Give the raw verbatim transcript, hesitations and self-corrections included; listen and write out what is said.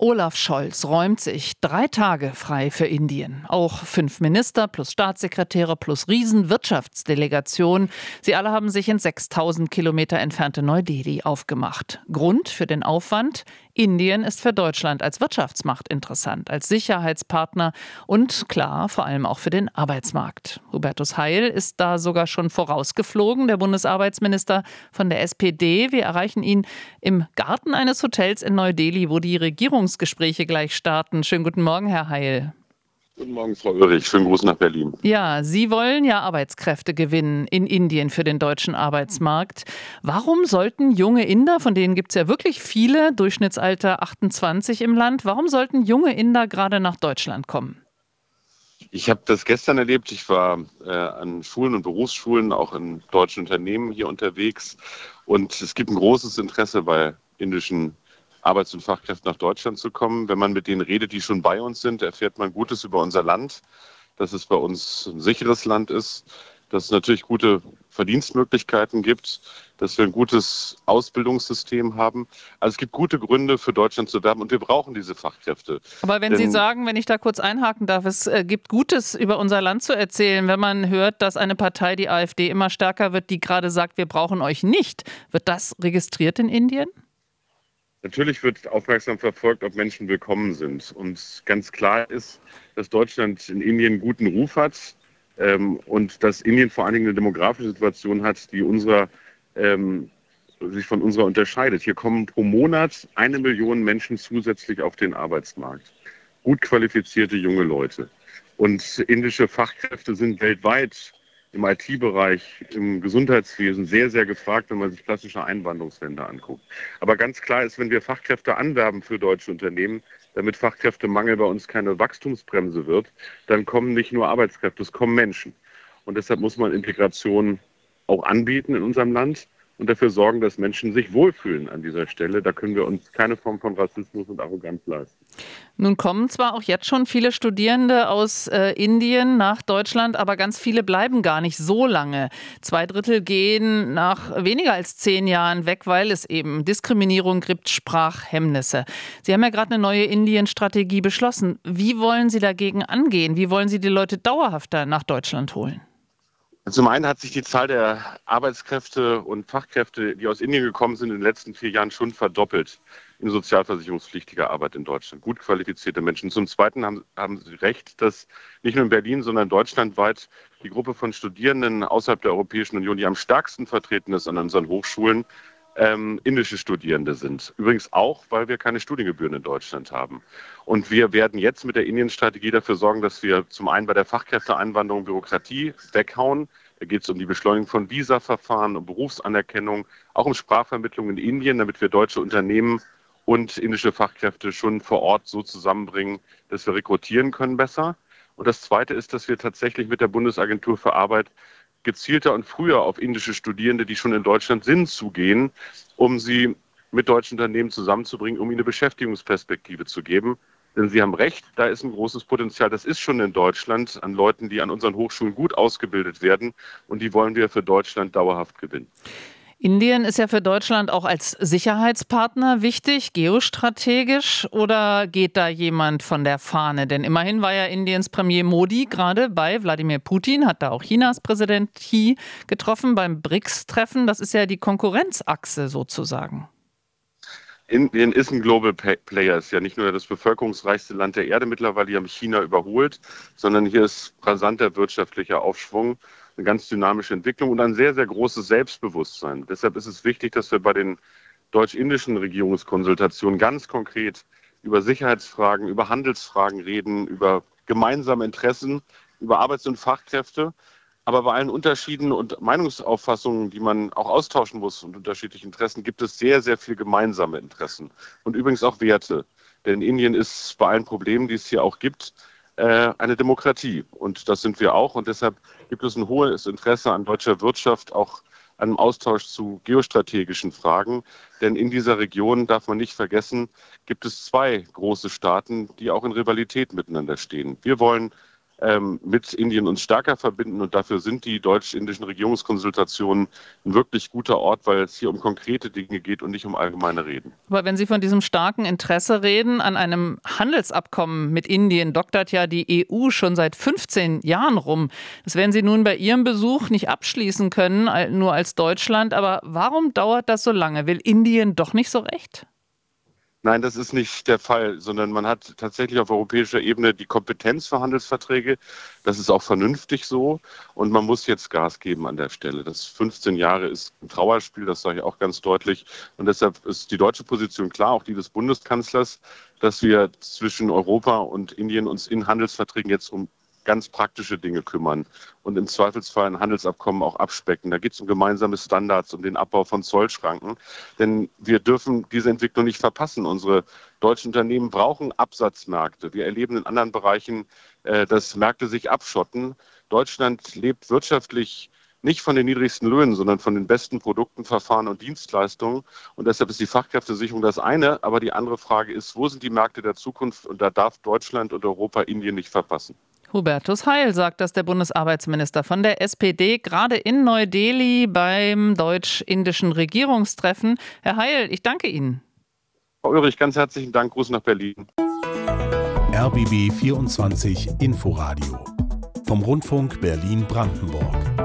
Olaf Scholz räumt sich drei Tage frei für Indien. Auch fünf Minister plus Staatssekretäre plus Riesenwirtschaftsdelegation. Sie alle haben sich ins sechstausend Kilometer entfernte Neu-Delhi aufgemacht. Grund für den Aufwand? Indien ist für Deutschland als Wirtschaftsmacht interessant, als Sicherheitspartner und klar, vor allem auch für den Arbeitsmarkt. Hubertus Heil ist da sogar schon vorausgeflogen, der Bundesarbeitsminister von der S P D. Wir erreichen ihn im Garten eines Hotels in Neu-Delhi, wo die Regierungsgespräche gleich starten. Schönen guten Morgen, Herr Heil. Guten Morgen, Frau Ulrich. Schönen Gruß nach Berlin. Ja, Sie wollen ja Arbeitskräfte gewinnen in Indien für den deutschen Arbeitsmarkt. Warum sollten junge Inder, von denen gibt es ja wirklich viele, Durchschnittsalter achtundzwanzig im Land, warum sollten junge Inder gerade nach Deutschland kommen? Ich habe das gestern erlebt. Ich war äh, an Schulen und Berufsschulen, auch in deutschen Unternehmen hier unterwegs. Und es gibt ein großes Interesse bei indischen Arbeits- und Fachkräften nach Deutschland zu kommen. Wenn man mit denen redet, die schon bei uns sind, erfährt man Gutes über unser Land, dass es bei uns ein sicheres Land ist, dass es natürlich gute Verdienstmöglichkeiten gibt, dass wir ein gutes Ausbildungssystem haben. Also es gibt gute Gründe für Deutschland zu werben und wir brauchen diese Fachkräfte. Aber wenn Denn Sie sagen, wenn ich da kurz einhaken darf, es äh, gibt Gutes über unser Land zu erzählen, wenn man hört, dass eine Partei, die AfD, immer stärker wird, die gerade sagt, wir brauchen euch nicht, wird das registriert in Indien? Natürlich wird aufmerksam verfolgt, ob Menschen willkommen sind. Und ganz klar ist, dass Deutschland in Indien einen guten Ruf hat ähm, und dass Indien vor allen Dingen eine demografische Situation hat, die unserer, ähm, sich von unserer unterscheidet. Hier kommen pro Monat eine Million Menschen zusätzlich auf den Arbeitsmarkt. Gut qualifizierte junge Leute. Und indische Fachkräfte sind weltweit im I T-Bereich, im Gesundheitswesen sehr, sehr gefragt, wenn man sich klassische Einwanderungsländer anguckt. Aber ganz klar ist, wenn wir Fachkräfte anwerben für deutsche Unternehmen, damit Fachkräftemangel bei uns keine Wachstumsbremse wird, dann kommen nicht nur Arbeitskräfte, es kommen Menschen. Und deshalb muss man Integration auch anbieten in unserem Land und dafür sorgen, dass Menschen sich wohlfühlen an dieser Stelle. Da können wir uns keine Form von Rassismus und Arroganz leisten. Nun kommen zwar auch jetzt schon viele Studierende aus äh, Indien nach Deutschland, aber ganz viele bleiben gar nicht so lange. Zwei Drittel gehen nach weniger als zehn Jahren weg, weil es eben Diskriminierung gibt, Sprachhemmnisse. Sie haben ja gerade eine neue Indien-Strategie beschlossen. Wie wollen Sie dagegen angehen? Wie wollen Sie die Leute dauerhafter nach Deutschland holen? Zum einen hat sich die Zahl der Arbeitskräfte und Fachkräfte, die aus Indien gekommen sind, in den letzten vier Jahren schon verdoppelt in sozialversicherungspflichtiger Arbeit in Deutschland. Gut qualifizierte Menschen. Zum Zweiten haben, haben Sie recht, dass nicht nur in Berlin, sondern deutschlandweit die Gruppe von Studierenden außerhalb der Europäischen Union, die am stärksten vertreten ist an unseren Hochschulen, ähm, indische Studierende sind. Übrigens auch, weil wir keine Studiengebühren in Deutschland haben. Und wir werden jetzt mit der Indien-Strategie dafür sorgen, dass wir zum einen bei der Fachkräfteeinwanderung Bürokratie weghauen. Da geht es um die Beschleunigung von Visa-Verfahren, um Berufsanerkennung, auch um Sprachvermittlung in Indien, damit wir deutsche Unternehmen und indische Fachkräfte schon vor Ort so zusammenbringen, dass wir rekrutieren können besser. Und das Zweite ist, dass wir tatsächlich mit der Bundesagentur für Arbeit gezielter und früher auf indische Studierende, die schon in Deutschland sind, zugehen, um sie mit deutschen Unternehmen zusammenzubringen, um ihnen eine Beschäftigungsperspektive zu geben. Denn Sie haben recht, da ist ein großes Potenzial. Das ist schon in Deutschland an Leuten, die an unseren Hochschulen gut ausgebildet werden. Und die wollen wir für Deutschland dauerhaft gewinnen. Indien ist ja für Deutschland auch als Sicherheitspartner wichtig, geostrategisch, oder geht da jemand von der Fahne? Denn immerhin war ja Indiens Premier Modi gerade bei Wladimir Putin, hat da auch Chinas Präsident Xi getroffen beim B R I C S-Treffen. Das ist ja die Konkurrenzachse sozusagen. Indien ist ein Global Player, ist ja nicht nur das bevölkerungsreichste Land der Erde mittlerweile, die haben China überholt, sondern hier ist rasanter wirtschaftlicher Aufschwung, eine ganz dynamische Entwicklung und ein sehr, sehr großes Selbstbewusstsein. Deshalb ist es wichtig, dass wir bei den deutsch-indischen Regierungskonsultationen ganz konkret über Sicherheitsfragen, über Handelsfragen reden, über gemeinsame Interessen, über Arbeits- und Fachkräfte. Aber bei allen Unterschieden und Meinungsauffassungen, die man auch austauschen muss und unterschiedlichen Interessen, gibt es sehr, sehr viel gemeinsame Interessen und übrigens auch Werte. Denn Indien ist bei allen Problemen, die es hier auch gibt, eine Demokratie. Und das sind wir auch. Und deshalb gibt es ein hohes Interesse an deutscher Wirtschaft, auch an einem Austausch zu geostrategischen Fragen. Denn in dieser Region, darf man nicht vergessen, gibt es zwei große Staaten, die auch in Rivalität miteinander stehen. Wir wollen ähm, mit Indien uns stärker verbinden. Und dafür sind die deutsch-indischen Regierungskonsultationen ein wirklich guter Ort, weil es hier um konkrete Dinge geht und nicht um allgemeine Reden. Aber wenn Sie von diesem starken Interesse reden an einem Handelsabkommen mit Indien, doktert ja die E U schon seit fünfzehn Jahren rum. Das werden Sie nun bei Ihrem Besuch nicht abschließen können, nur als Deutschland. Aber warum dauert das so lange? Will Indien doch nicht so recht? Nein, das ist nicht der Fall, sondern man hat tatsächlich auf europäischer Ebene die Kompetenz für Handelsverträge. Das ist auch vernünftig so und man muss jetzt Gas geben an der Stelle. Das fünfzehn Jahre ist ein Trauerspiel, das sage ich auch ganz deutlich. Und deshalb ist die deutsche Position klar, auch die des Bundeskanzlers, dass wir zwischen Europa und Indien uns in Handelsverträgen jetzt um ganz praktische Dinge kümmern und im Zweifelsfall ein Handelsabkommen auch abspecken. Da geht es um gemeinsame Standards, um den Abbau von Zollschranken. Denn wir dürfen diese Entwicklung nicht verpassen. Unsere deutschen Unternehmen brauchen Absatzmärkte. Wir erleben in anderen Bereichen, äh, dass Märkte sich abschotten. Deutschland lebt wirtschaftlich nicht von den niedrigsten Löhnen, sondern von den besten Produkten, Verfahren und Dienstleistungen. Und deshalb ist die Fachkräftesicherung das eine. Aber die andere Frage ist, wo sind die Märkte der Zukunft? Und da darf Deutschland und Europa Indien nicht verpassen. Hubertus Heil sagt das der Bundesarbeitsminister von der S P D, gerade in Neu-Delhi beim deutsch-indischen Regierungstreffen. Herr Heil, ich danke Ihnen. Frau Ulrich, ganz herzlichen Dank. Gruß nach Berlin. R B B vierundzwanzig Inforadio vom Rundfunk Berlin-Brandenburg.